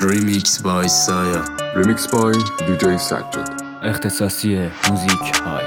Remix by Saya. Remix by DJ سجاد. اختصاصی موزیک های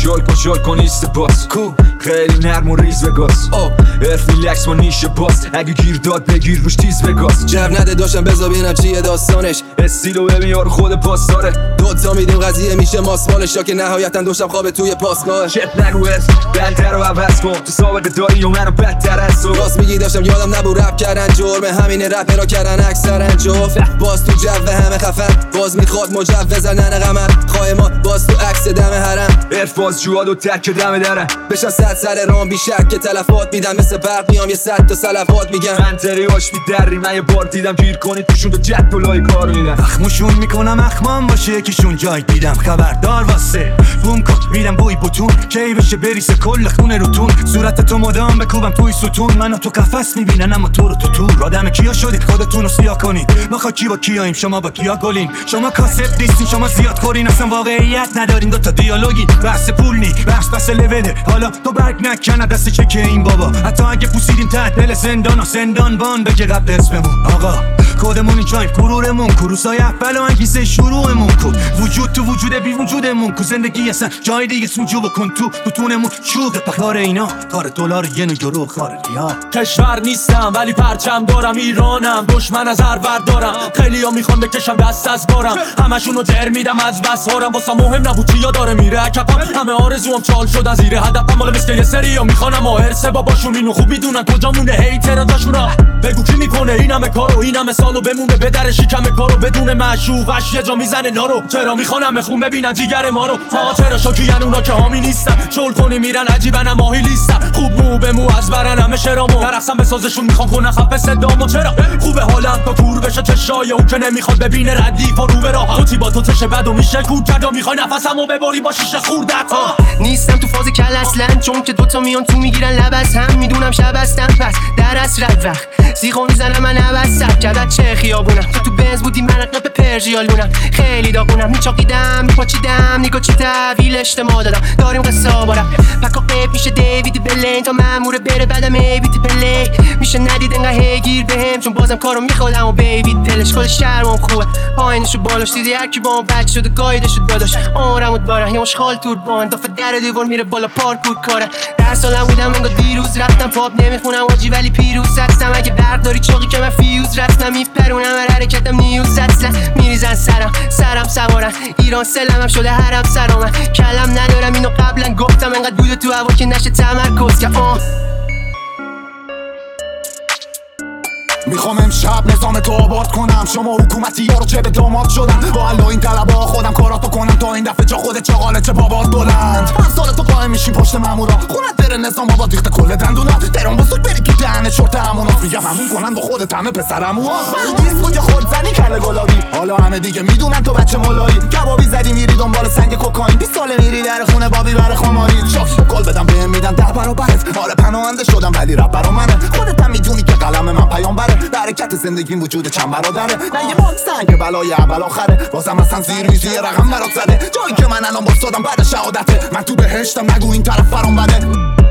شل کن ایست باز خیلی نرم و ریز بگاز ارف ریلکس با نیشه باز اگه گیر داد بگیر روش تیز بگاز جو نده داشتم بذار ببینم چیه داستانش استیلو ببین یارو خود پاس داره دوتا میدیم قضیه میشه ماسمالش یا که نهایتا دوشم خوابه توی پاسگاه چپ نگو بلتر رو عوض کن تو سابقه داری و منو بدتر از تو راست میگی داشتم یادم نبود رپ کردن جرمه همینه رپ را کردن اکثرا جفت باز تو جو همه خفن باز میخواد مجوز ننه قمر خواه ما باز تو عکس دم حرم ارف باز جواد و تک دم درم بشن 100 سر رام بی شک که تلفات میدم مثل برق میام یه 100 تا سلفات میگم منطقی هاش میدری من یه بار دیدم گیر کنی توشون تو جد و لای کار میدم اخموشون میکنم اخمام باشه یکیشون جای دیدم خبردار واسه بوم کن میرم بوی بوتون کی بشه بریسه کل خونه روتون صورت تو مدام بکوبم توی ستون منو تو قفس میبینن اما تو رو تو تور آدم کیا شدید خودتون رو سیاه کنید ما کی با کیاییم شما با کیا گلین شما کاسب نیستین شما زیاد خورین اصلا واقعیت ندارین دوتا دیالوگی بحث پول نی بحث لوله حالا تو برگ نکنه دست چکه این بابا حتی اگه پوسیدیم تحت دل زندان بان بگه قبل اسممون آقا خودمون این چایم غرورمون کروسای اول و انگیزه شروعمون کن وجود تو وجود بی وجودمون کو زندگی اصلا جای دیگه سوجو بکن تو بتونمون چوب بخار اینا کار دلار ین و یورو کار ریال کشور نیستم ولی پرچم دارم ایرانم دشمن از هر ور دارم خیلیا میخوان بکشم دست از بارم همشونو در میدم از بس هارم واسه مهم نبود چیا داره میره کپم همه آرزوام چال شد از زیر هدفم مال مثل یه سریا میخوانم و هرسه باباشون اینو خوب میدونن کجا مونه هیتر داشونا بگو کی میکنه این همه کارو این همه سالو بمونه به در شکم کارو بدون معشوقش یه جا میزنه نارو چرا میخوانم خون ببینن جیگر ما رو چرا شاکیان اونا که حامی نیستن شل کنی میرن عجیبن ماهی لیستن خوب مو به مو از برن همه شرامو نرقصم به سازشون میخوان کنن خفه صدامو چرا خوبه حالم تا کور بشه چشای اون که نمیخواد ببینه ردیف و رو به راه قوطی با تو تشه بد و میشه کور کرد و میخوای نفسمو ببری با شیشه خوردت نیستم تو فاز کل اصلا چون که دوتا میان تو میگیرن لب از هم میدونم شب هستم پس در اسرت وقت زیغو میزنم من عوض کردت چه خیابونم تو بنز بودی من رقم پرژیالونم خیلی داغونم میچاقیدم میپاچیدم نگاه چی تحویل اجتماع دادم داریم قصه بارم پکا قیب میشه دیوید بلین تا ماموره بره بعدم ایویتی پلی میشه ندید انقدر هیگیر بهم چون بازم کارو میخوادم و بیوید پلش کل شهرم خوبه پایینشو بالاش دیدی هرکی با اون بچه شده گایدشو داداش عمرمو دارن یه مشخال تور بان دافه در دیوار میره بالا پارکور کاره در سالم بودم انگار دیروز رفتم پاپ نمیخونم واجی ولی پیروز هستم اگه برق داری چاقی که من فیوز رفتم میپرونم هر حرکتم نیوز اصلا میریزن سرم سوارن ایران سلمم شده حرم سرامن کلم ندارم اینو قبلا گفتم انقدر بوده تو هوا که نشه تمرکز که میخوام امشب نظام تو آباد کنم شما حکومتی ها رو چه به داماد شدن با الله این طلبا خودم کاراتو کنم تا این دفعه جا خودت چاقاله چه بابات بلند من سال تو قایم میشیم پشت مامورا خونت بره نظام بابا دیخته کل دندونا تهران بزرگ بری که دهنه چرت همونا میگم همون کنن با خودت همه پسرمو من دیست کجا خود زنی کله گلابی حالا همه دیگه میدونن تو بچه مولایی کبابی زدی میری دنبال سنگ کوکائین 20 ساله میری در خونه بابی بره خماری شاکی گل بدم بهم میدن 10 برابرت آره پناهنده شدم ولی رپ برا منه خودت هم میدونی که قلم من پیامبره حرکت زندگیم وجود چند برادره نه یه بار سنگ بلای اول آخره بازم اصلا زیر میزی رقم برات زده جایی که من الان باستادم بعد شهادته من تو بهشتم نگو این طرف برام بده